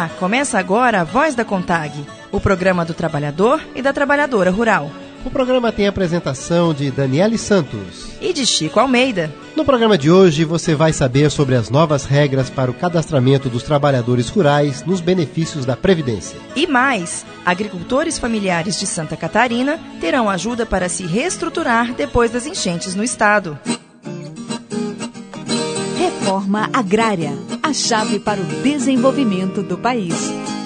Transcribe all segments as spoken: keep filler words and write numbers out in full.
Olá, começa agora a Voz da CONTAG, o programa do trabalhador e da trabalhadora rural. O programa tem a apresentação de Daniele Santos e de Chico Almeida. No programa de hoje você vai saber sobre as novas regras para o cadastramento dos trabalhadores rurais nos benefícios da Previdência. E mais, agricultores familiares de Santa Catarina terão ajuda para se reestruturar depois das enchentes no estado. Reforma agrária, a chave para o desenvolvimento do país.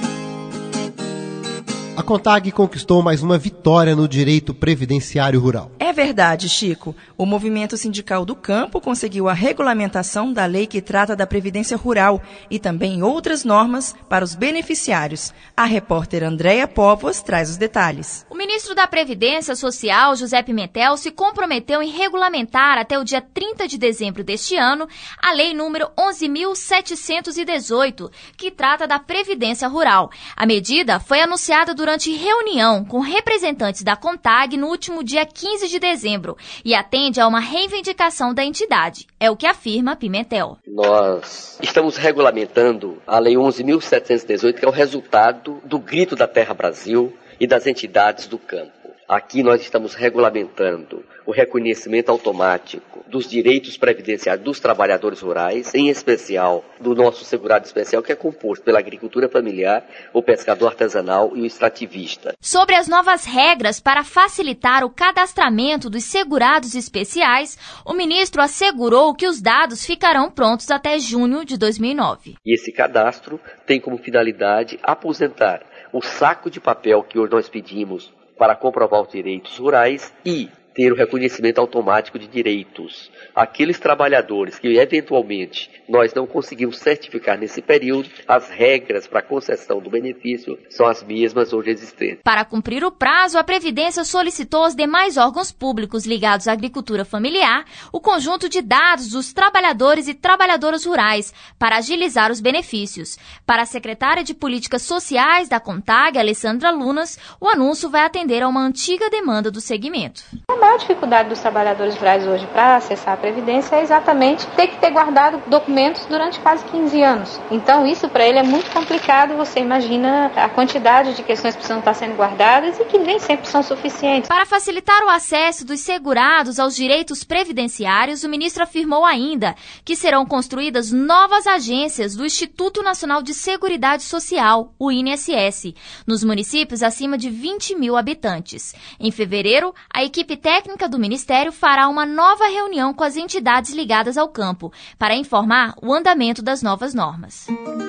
A CONTAG conquistou mais uma vitória no direito previdenciário rural. É verdade, Chico. O Movimento Sindical do Campo conseguiu a regulamentação da lei que trata da Previdência Rural e também outras normas para os beneficiários. A repórter Andréia Póvoas traz os detalhes. O ministro da Previdência Social, José Pimentel, se comprometeu em regulamentar até o dia trinta de dezembro deste ano a lei número onze mil setecentos e dezoito, que trata da Previdência Rural. A medida foi anunciada durante durante reunião com representantes da CONTAG no último dia quinze de dezembro e atende a uma reivindicação da entidade. É o que afirma Pimentel. Nós estamos regulamentando a Lei onze mil setecentos e dezoito, que é o resultado do Grito da Terra Brasil e das entidades do campo. Aqui nós estamos regulamentando o reconhecimento automático dos direitos previdenciários dos trabalhadores rurais, em especial do nosso segurado especial, que é composto pela agricultura familiar, o pescador artesanal e o extrativista. Sobre as novas regras para facilitar o cadastramento dos segurados especiais, o ministro assegurou que os dados ficarão prontos até junho de dois mil e nove. E esse cadastro tem como finalidade aposentar o saco de papel que hoje nós pedimos para comprovar os direitos rurais e ter o reconhecimento automático de direitos. Aqueles trabalhadores que, eventualmente, nós não conseguimos certificar nesse período, as regras para a concessão do benefício são as mesmas hoje existentes. Para cumprir o prazo, a Previdência solicitou aos demais órgãos públicos ligados à agricultura familiar o conjunto de dados dos trabalhadores e trabalhadoras rurais para agilizar os benefícios. Para a secretária de Políticas Sociais da CONTAG, Alessandra Lunas, o anúncio vai atender a uma antiga demanda do segmento. A maior dificuldade dos trabalhadores rurais hoje para acessar a Previdência é exatamente ter que ter guardado documentos durante quase quinze anos. Então isso para ele é muito complicado, você imagina a quantidade de questões que precisam estar sendo guardadas e que nem sempre são suficientes. Para facilitar o acesso dos segurados aos direitos previdenciários, o ministro afirmou ainda que serão construídas novas agências do Instituto Nacional de Seguridade Social, o I N S S, nos municípios acima de vinte mil habitantes. Em fevereiro, a equipe técnica técnica do Ministério fará uma nova reunião com as entidades ligadas ao campo para informar o andamento das novas normas.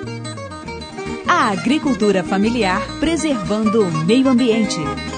A agricultura familiar preservando o meio ambiente.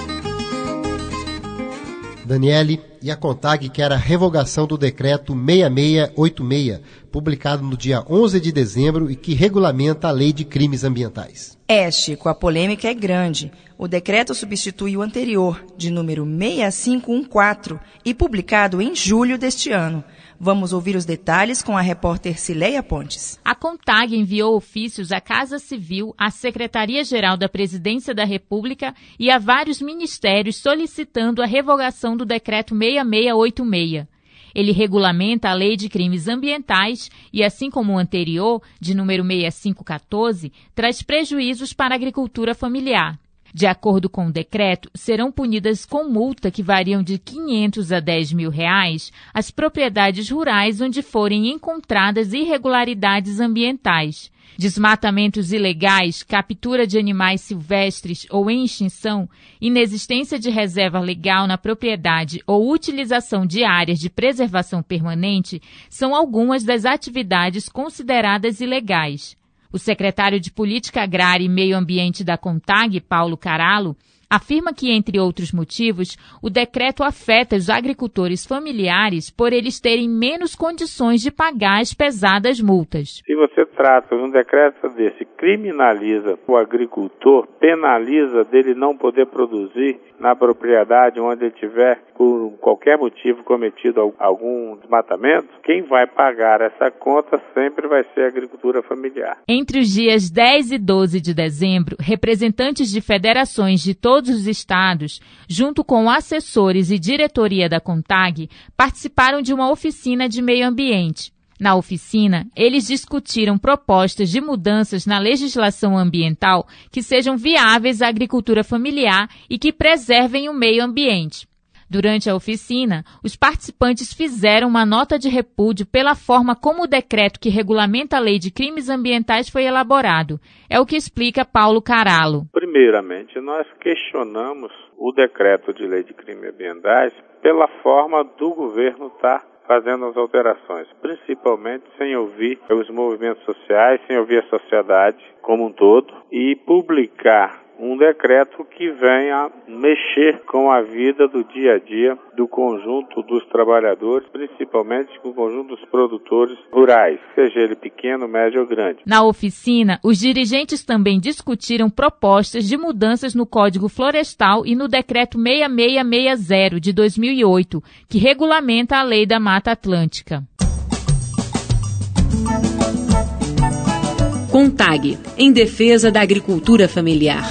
Daniele, e a CONTAG quer a revogação do decreto seis seis oito seis, publicado no dia onze de dezembro e que regulamenta a Lei de Crimes Ambientais. É, Chico, a polêmica é grande. O decreto substitui o anterior, de número seis cinco um quatro, e publicado em julho deste ano. Vamos ouvir os detalhes com a repórter Cileia Pontes. A CONTAG enviou ofícios à Casa Civil, à Secretaria-Geral da Presidência da República e a vários ministérios solicitando a revogação do decreto seis seis oito seis. Ele regulamenta a Lei de Crimes Ambientais e, assim como o anterior, de número seis cinco um quatro, traz prejuízos para a agricultura familiar. De acordo com o decreto, serão punidas com multa que variam de quinhentos a dez mil reais as propriedades rurais onde forem encontradas irregularidades ambientais. Desmatamentos ilegais, captura de animais silvestres ou em extinção, inexistência de reserva legal na propriedade ou utilização de áreas de preservação permanente são algumas das atividades consideradas ilegais. O secretário de Política Agrária e Meio Ambiente da CONTAG, Paulo Caralo, afirma que, entre outros motivos, o decreto afeta os agricultores familiares por eles terem menos condições de pagar as pesadas multas. Se você trata de um decreto desse, criminaliza o agricultor, penaliza dele não poder produzir na propriedade onde ele tiver, por qualquer motivo, cometido algum desmatamento, quem vai pagar essa conta sempre vai ser a agricultura familiar. Entre os dias dez e doze de dezembro, representantes de federações de todos os estados, junto com assessores e diretoria da CONTAG, participaram de uma oficina de meio ambiente. Na oficina, eles discutiram propostas de mudanças na legislação ambiental que sejam viáveis à agricultura familiar e que preservem o meio ambiente. Durante a oficina, os participantes fizeram uma nota de repúdio pela forma como o decreto que regulamenta a Lei de Crimes Ambientais foi elaborado. É o que explica Paulo Caralo. Primeiramente, nós questionamos o decreto de Lei de Crimes Ambientais pela forma do governo estar fazendo as alterações, principalmente sem ouvir os movimentos sociais, sem ouvir a sociedade como um todo e publicar um decreto que venha mexer com a vida do dia a dia do conjunto dos trabalhadores, principalmente com o conjunto dos produtores rurais, seja ele pequeno, médio ou grande. Na oficina, os dirigentes também discutiram propostas de mudanças no Código Florestal e no Decreto seis seis seis zero de dois mil e oito, que regulamenta a Lei da Mata Atlântica. CONTAG, em defesa da agricultura familiar.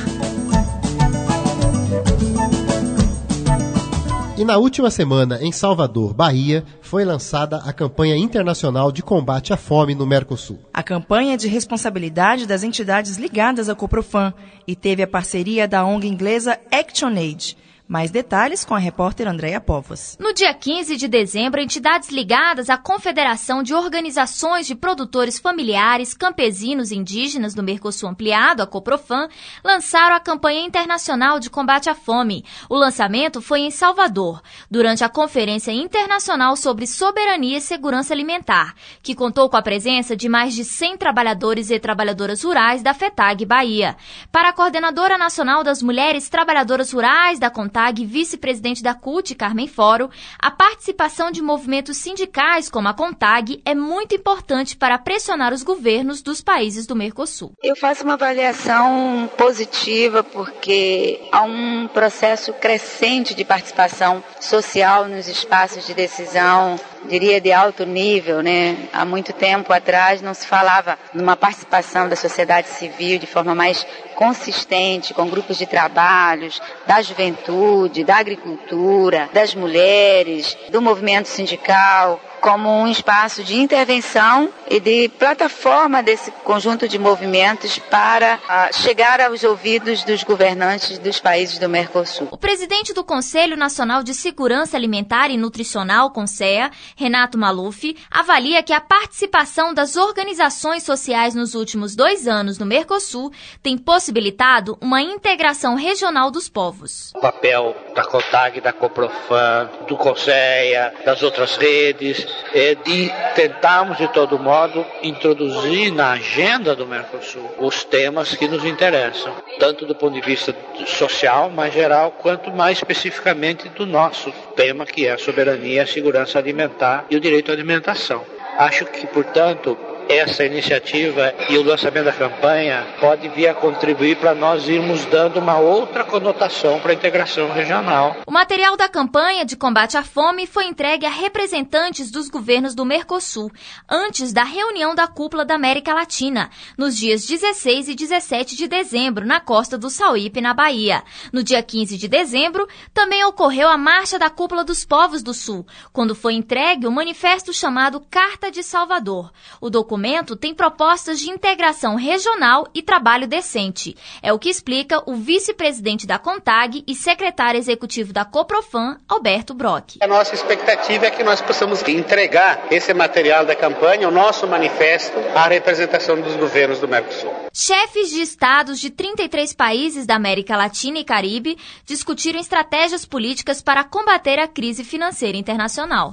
E na última semana, em Salvador, Bahia, foi lançada a campanha internacional de combate à fome no Mercosul. A campanha é de responsabilidade das entidades ligadas à Coprofam e teve a parceria da O N G inglesa ActionAid. Mais detalhes com a repórter Andréa Povas. No dia quinze de dezembro, entidades ligadas à Confederação de Organizações de Produtores Familiares, Campesinos e Indígenas do Mercosul Ampliado, a Coprofam, lançaram a campanha internacional de combate à fome. O lançamento foi em Salvador, durante a Conferência Internacional sobre Soberania e Segurança Alimentar, que contou com a presença de mais de cem trabalhadores e trabalhadoras rurais da FETAG Bahia. Para a coordenadora nacional das Mulheres Trabalhadoras Rurais da CONTAG, vice-presidente da C U T, Carmen Foro, a participação de movimentos sindicais como a CONTAG é muito importante para pressionar os governos dos países do Mercosul. Eu faço uma avaliação positiva porque há um processo crescente de participação social nos espaços de decisão, diria de alto nível, né? Há muito tempo atrás não se falava numa participação da sociedade civil de forma mais consistente, com grupos de trabalhos, da juventude, da agricultura, das mulheres, do movimento sindical, como um espaço de intervenção e de plataforma desse conjunto de movimentos para uh, chegar aos ouvidos dos governantes dos países do Mercosul. O presidente do Conselho Nacional de Segurança Alimentar e Nutricional, CONSEA, Renato Maluf, avalia que a participação das organizações sociais nos últimos dois anos no Mercosul tem possibilitado uma integração regional dos povos. O papel da CONTAG, da Coprofam, do CONSEA, das outras redes, é de tentarmos, de todo modo, introduzir na agenda do Mercosul os temas que nos interessam, tanto do ponto de vista social, mais geral, quanto mais especificamente do nosso tema, que é a soberania, a segurança alimentar e o direito à alimentação. Acho que, portanto, essa iniciativa e o lançamento da campanha pode vir a contribuir para nós irmos dando uma outra conotação para a integração regional. O material da campanha de combate à fome foi entregue a representantes dos governos do Mercosul, antes da reunião da cúpula da América Latina, nos dias dezesseis e dezessete de dezembro, na costa do Sauípe, na Bahia. No dia quinze de dezembro, também ocorreu a Marcha da Cúpula dos Povos do Sul, quando foi entregue o manifesto chamado Carta de Salvador. O documento tem propostas de integração regional e trabalho decente. É o que explica o vice-presidente da CONTAG e secretário executivo da Coprofam, Alberto Brock. A nossa expectativa é que nós possamos entregar esse material da campanha, o nosso manifesto, à representação dos governos do Mercosul. Chefes de estados de trinta e três países da América Latina e Caribe discutiram estratégias políticas para combater a crise financeira internacional.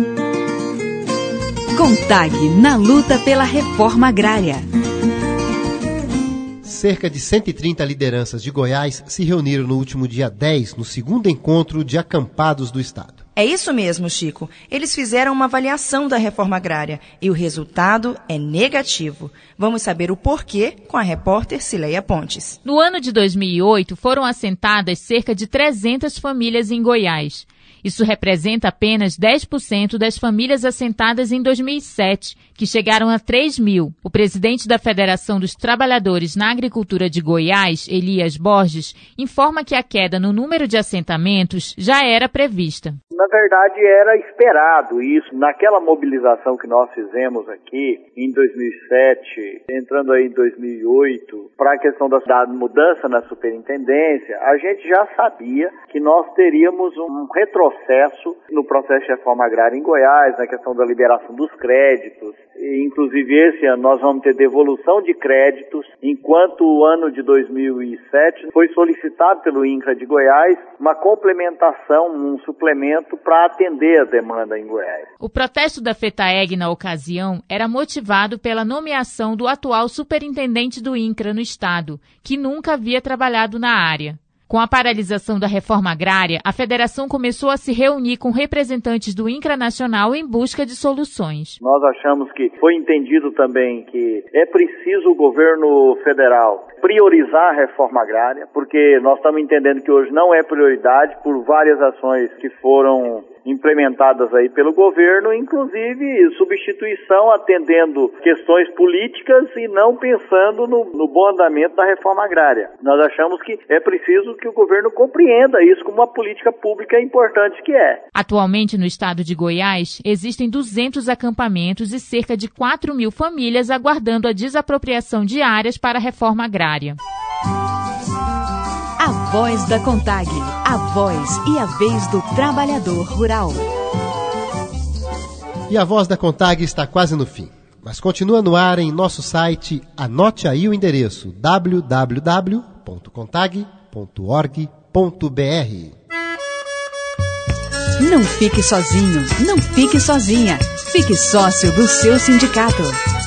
CONTAG na luta pela reforma agrária. Cerca de cento e trinta lideranças de Goiás se reuniram no último dia dez, no segundo encontro de acampados do Estado. É isso mesmo, Chico. Eles fizeram uma avaliação da reforma agrária e o resultado é negativo. Vamos saber o porquê com a repórter Cileia Pontes. No ano de dois mil e oito, foram assentadas cerca de trezentas famílias em Goiás. Isso representa apenas dez por cento das famílias assentadas em dois mil e sete, que chegaram a três mil. O presidente da Federação dos Trabalhadores na Agricultura de Goiás, Elias Borges, informa que a queda no número de assentamentos já era prevista. Na verdade, era esperado isso. Naquela mobilização que nós fizemos aqui em dois mil e sete, entrando aí em dois mil e oito, para a questão da, da mudança na superintendência, a gente já sabia que nós teríamos um retrocesso no processo de reforma agrária em Goiás, na questão da liberação dos créditos. E, inclusive, esse ano nós vamos ter devolução de créditos, enquanto o ano de dois mil e sete foi solicitado pelo INCRA de Goiás uma complementação, um suplemento para atender a demanda em Goiás. O protesto da FETAEG na ocasião era motivado pela nomeação do atual superintendente do INCRA no estado, que nunca havia trabalhado na área. Com a paralisação da reforma agrária, a federação começou a se reunir com representantes do INCRA Nacional em busca de soluções. Nós achamos que foi entendido também que é preciso o governo federal priorizar a reforma agrária, porque nós estamos entendendo que hoje não é prioridade por várias ações que foram implementadas aí pelo governo, inclusive substituição atendendo questões políticas e não pensando no, no bom andamento da reforma agrária. Nós achamos que é preciso que o governo compreenda isso como uma política pública importante que é. Atualmente, no estado de Goiás, existem duzentos acampamentos e cerca de quatro mil famílias aguardando a desapropriação de áreas para a reforma agrária. A Voz da CONTAG, a voz e a vez do trabalhador rural. E a Voz da CONTAG está quase no fim, mas continua no ar em nosso site. Anote aí o endereço w w w ponto contag ponto org ponto b r. Não fique sozinho, não fique sozinha. Fique sócio do seu sindicato.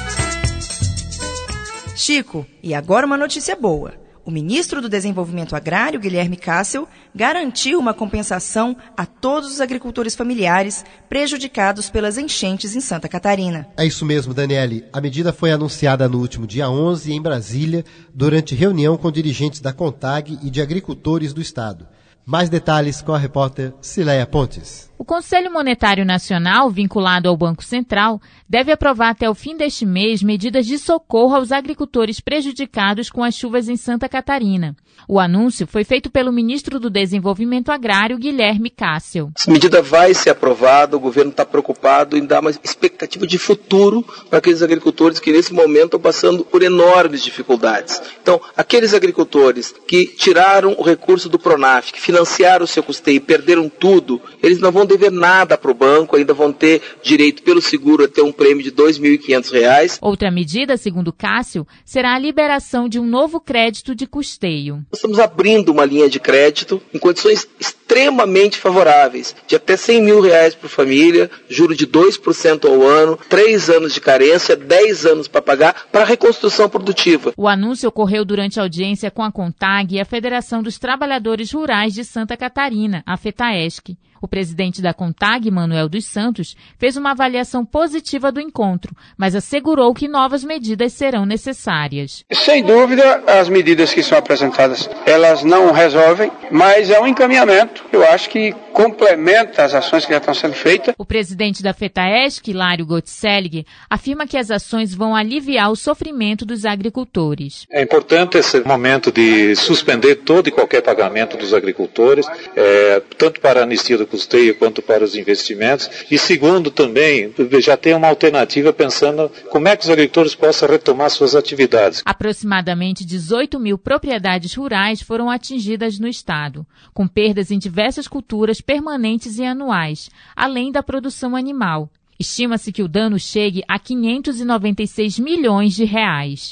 Chico, e agora uma notícia boa. O ministro do Desenvolvimento Agrário, Guilherme Cássio, garantiu uma compensação a todos os agricultores familiares prejudicados pelas enchentes em Santa Catarina. É isso mesmo, Daniele. A medida foi anunciada no último dia onze em Brasília, durante reunião com dirigentes da CONTAG e de agricultores do estado. Mais detalhes com a repórter Cileia Pontes. O Conselho Monetário Nacional, vinculado ao Banco Central, deve aprovar até o fim deste mês medidas de socorro aos agricultores prejudicados com as chuvas em Santa Catarina. O anúncio foi feito pelo ministro do Desenvolvimento Agrário, Guilherme Cássio. Essa medida vai ser aprovada, o governo está preocupado em dar uma expectativa de futuro para aqueles agricultores que nesse momento estão passando por enormes dificuldades. Então, aqueles agricultores que tiraram o recurso do Pronaf, que financiaram o seu custeio e perderam tudo, eles não vão dever nada para o banco, ainda vão ter direito pelo seguro a ter um prêmio de dois mil e quinhentos reais. Outra medida, segundo Cássio, será a liberação de um novo crédito de custeio. Nós estamos abrindo uma linha de crédito em condições extremamente favoráveis, de até cem mil reais por família, juro de dois por cento ao ano, três anos de carência, dez anos para pagar, para reconstrução produtiva. O anúncio ocorreu durante audiência com a CONTAG e a Federação dos Trabalhadores Rurais de Santa Catarina, a FETAESC. O presidente da CONTAG, Manuel dos Santos, fez uma avaliação positiva do encontro, mas assegurou que novas medidas serão necessárias. Sem dúvida, as medidas que são apresentadas, elas não resolvem, mas é um encaminhamento, eu acho que complementa as ações que já estão sendo feitas. O presidente da FETAESC, Hilário Gottselig, afirma que as ações vão aliviar o sofrimento dos agricultores. É importante esse momento de suspender todo e qualquer pagamento dos agricultores, é, tanto para a anistia do custeio quanto para os investimentos, e segundo também, já tem uma alternativa pensando como é que os agricultores possam retomar suas atividades. Aproximadamente dezoito mil propriedades rurais foram atingidas no estado, com perdas em diversas culturas permanentes e anuais, além da produção animal. Estima-se que o dano chegue a quinhentos e noventa e seis milhões de reais.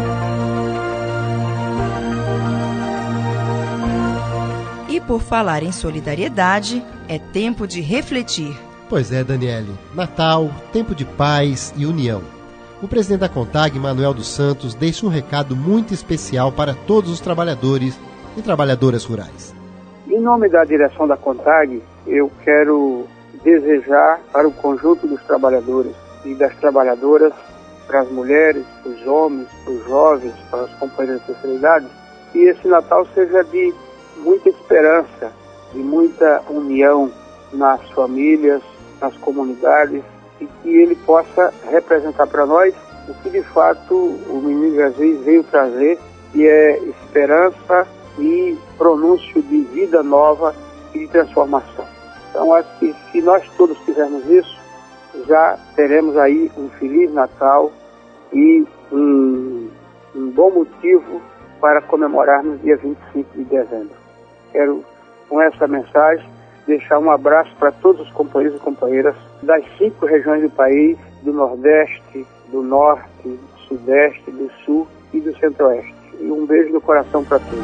E por falar em solidariedade, é tempo de refletir. Pois é, Daniele. Natal, tempo de paz e união. O presidente da CONTAG, Manuel dos Santos, deixa um recado muito especial para todos os trabalhadores e trabalhadoras rurais. Em nome da direção da CONTAG, eu quero desejar para o conjunto dos trabalhadores e das trabalhadoras, para as mulheres, para os homens, para os jovens, para os companheiros de terceira idade, que esse Natal seja de muita esperança, de muita união, nas famílias, nas comunidades, e que ele possa representar para nós o que de fato o menino Jesus veio trazer, que é esperança e pronúncio de vida nova e de transformação. Então, acho que se nós todos fizermos isso, já teremos aí um Feliz Natal e um, um bom motivo para comemorar no dia vinte e cinco de dezembro. Quero, com essa mensagem, deixar um abraço para todos os companheiros e companheiras das cinco regiões do país, do Nordeste, do Norte, do Sudeste, do Sul e do Centro-Oeste. E um beijo no coração para todos.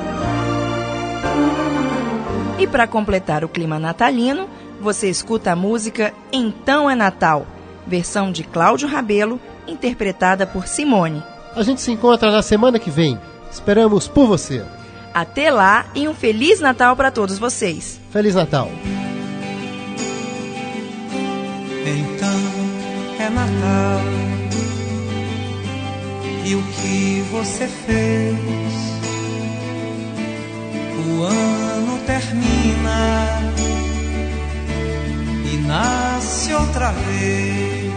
E para completar o clima natalino, você escuta a música Então é Natal, versão de Cláudio Rabelo, interpretada por Simone. A gente se encontra na semana que vem. Esperamos por você. Até lá e um Feliz Natal para todos vocês. Feliz Natal. Então é Natal. E o que você fez? O ano termina e nasce outra vez.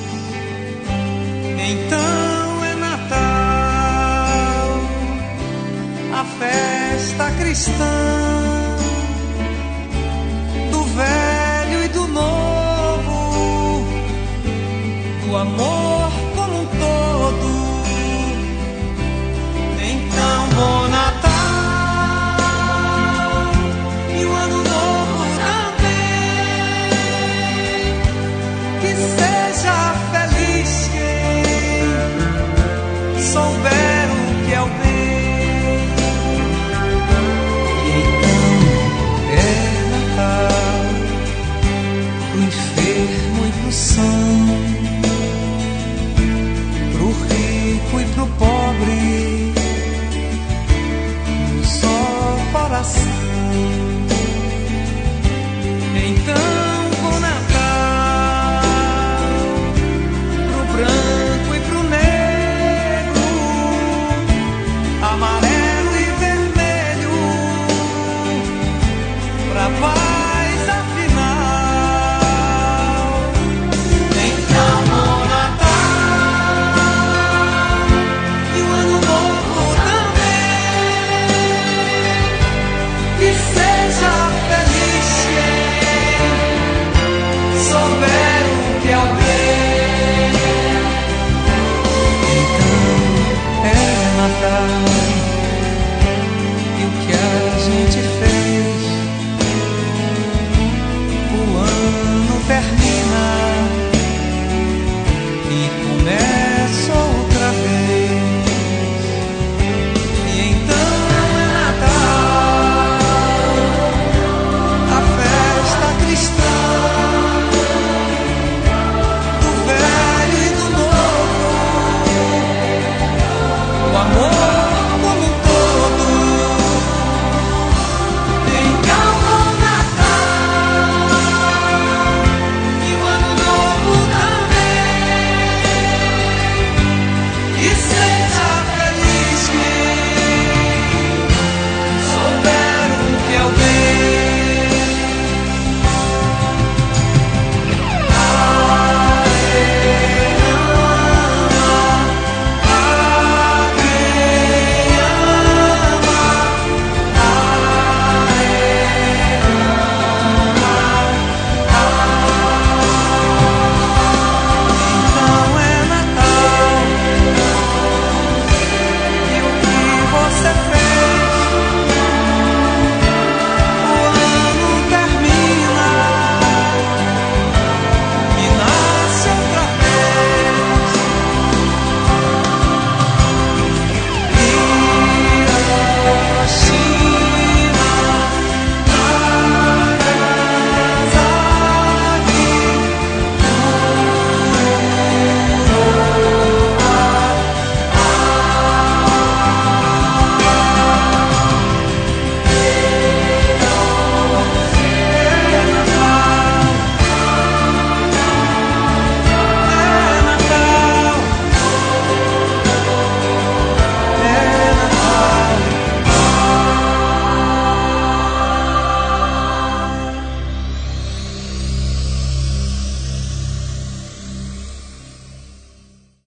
Então é Natal, a festa cristã, do velho e do novo, do amor